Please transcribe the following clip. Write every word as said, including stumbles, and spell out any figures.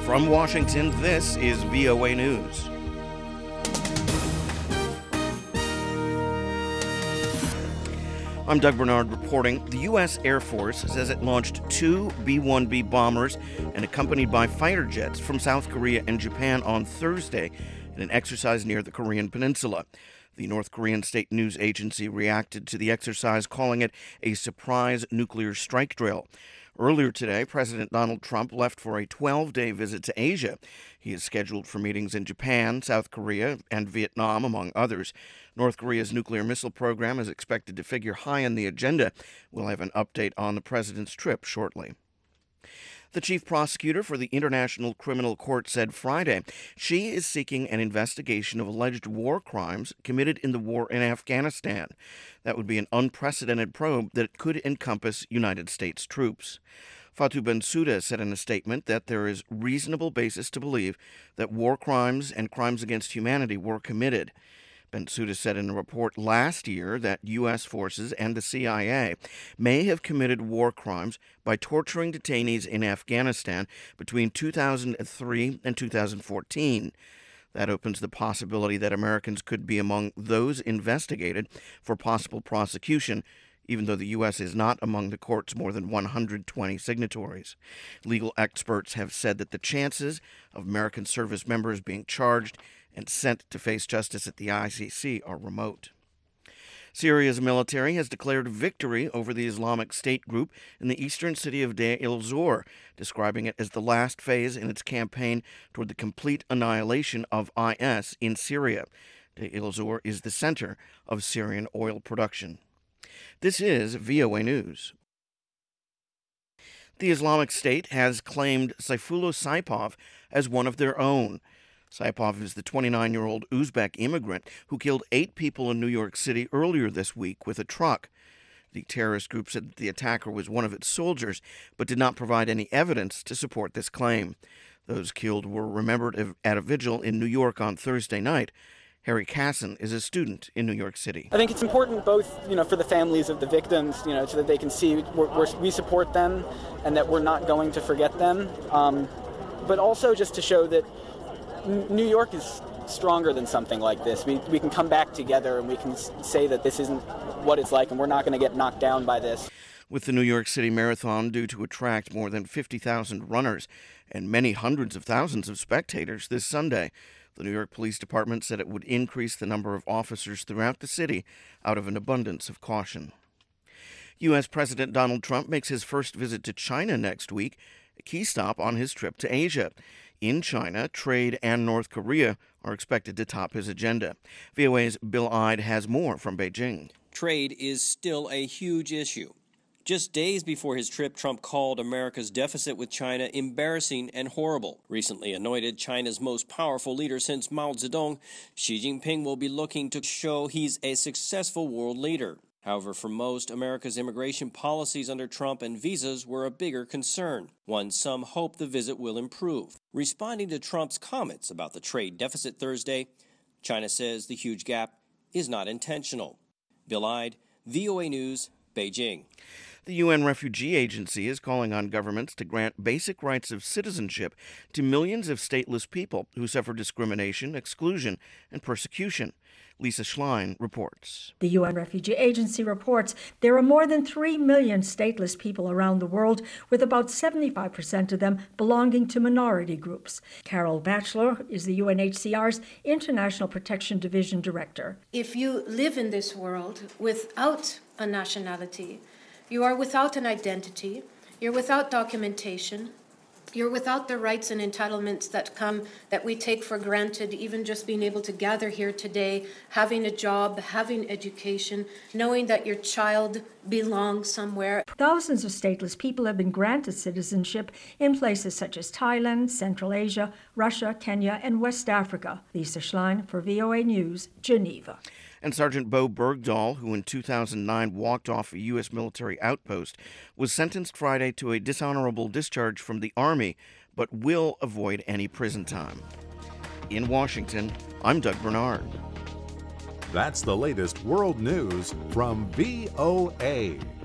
From Washington, this is V O A News. I'm Doug Bernard reporting. The U S Air Force says it launched two B one B bombers and accompanied by fighter jets from South Korea and Japan on Thursday in an exercise near the Korean Peninsula. The North Korean state news agency reacted to the exercise, calling it a surprise nuclear strike drill. Earlier today, President Donald Trump left for a twelve-day visit to Asia. He is scheduled for meetings in Japan, South Korea, and Vietnam, among others. North Korea's nuclear missile program is expected to figure high on the agenda. We'll have an update on the president's trip shortly. The chief prosecutor for the International Criminal Court said Friday she is seeking an investigation of alleged war crimes committed in the war in Afghanistan. That would be an unprecedented probe that could encompass United States troops. Fatou Bensouda said in a statement that there is reasonable basis to believe that war crimes and crimes against humanity were committed. Bensouda said in a report last year that U S forces and the C I A may have committed war crimes by torturing detainees in Afghanistan between two thousand three and two thousand fourteen. That opens the possibility that Americans could be among those investigated for possible prosecution, even though the U S is not among the court's more than one hundred twenty signatories. Legal experts have said that the chances of American service members being charged and sent to face justice at the I C C are remote. Syria's military has declared victory over the Islamic State group in the eastern city of Deir el-Zor, describing it as the last phase in its campaign toward the complete annihilation of I S in Syria. Deir el-Zor is the center of Syrian oil production. This is V O A News. The Islamic State has claimed Saifullah Saipov as one of their own. Saipov is the twenty-nine-year-old Uzbek immigrant who killed eight people in New York City earlier this week with a truck. The terrorist group said that the attacker was one of its soldiers, but did not provide any evidence to support this claim. Those killed were remembered at a vigil in New York on Thursday night. Harry Casson is a student in New York City. I think it's important both, you know, for the families of the victims, you know, so that they can see we're, we're, we support them and that we're not going to forget them, um, but also just to show that New York is stronger than something like this. We we can come back together and we can say that this isn't what it's like and we're not going to get knocked down by this. With the New York City Marathon due to attract more than fifty thousand runners and many hundreds of thousands of spectators this Sunday, the New York Police Department said it would increase the number of officers throughout the city out of an abundance of caution. U S President Donald Trump makes his first visit to China next week, a key stop on his trip to Asia. In China, trade and North Korea are expected to top his agenda. V O A's Bill Ide has more from Beijing. Trade is still a huge issue. Just days before his trip, Trump called America's deficit with China embarrassing and horrible. Recently anointed China's most powerful leader since Mao Zedong, Xi Jinping will be looking to show he's a successful world leader. However, for most, America's immigration policies under Trump and visas were a bigger concern, one some hope the visit will improve. Responding to Trump's comments about the trade deficit Thursday, China says the huge gap is not intentional. Bill Ide, V O A News, Beijing. The U N Refugee Agency is calling on governments to grant basic rights of citizenship to millions of stateless people who suffer discrimination, exclusion, and persecution. Lisa Schlein reports. The U N Refugee Agency reports there are more than three million stateless people around the world, with about seventy-five percent of them belonging to minority groups. Carol Batchelor is the U N H C R's International Protection Division Director. If you live in this world without a nationality, you are without an identity, you're without documentation, you're without the rights and entitlements that come, that we take for granted, even just being able to gather here today, having a job, having education, knowing that your child belongs somewhere. Thousands of stateless people have been granted citizenship in places such as Thailand, Central Asia, Russia, Kenya, and West Africa. Lisa Schlein for V O A News, Geneva. And Sergeant Bo Bergdahl, who in two thousand nine walked off a U S military outpost, was sentenced Friday to a dishonorable discharge from the Army, but will avoid any prison time. In Washington, I'm Doug Bernard. That's the latest world news from V O A.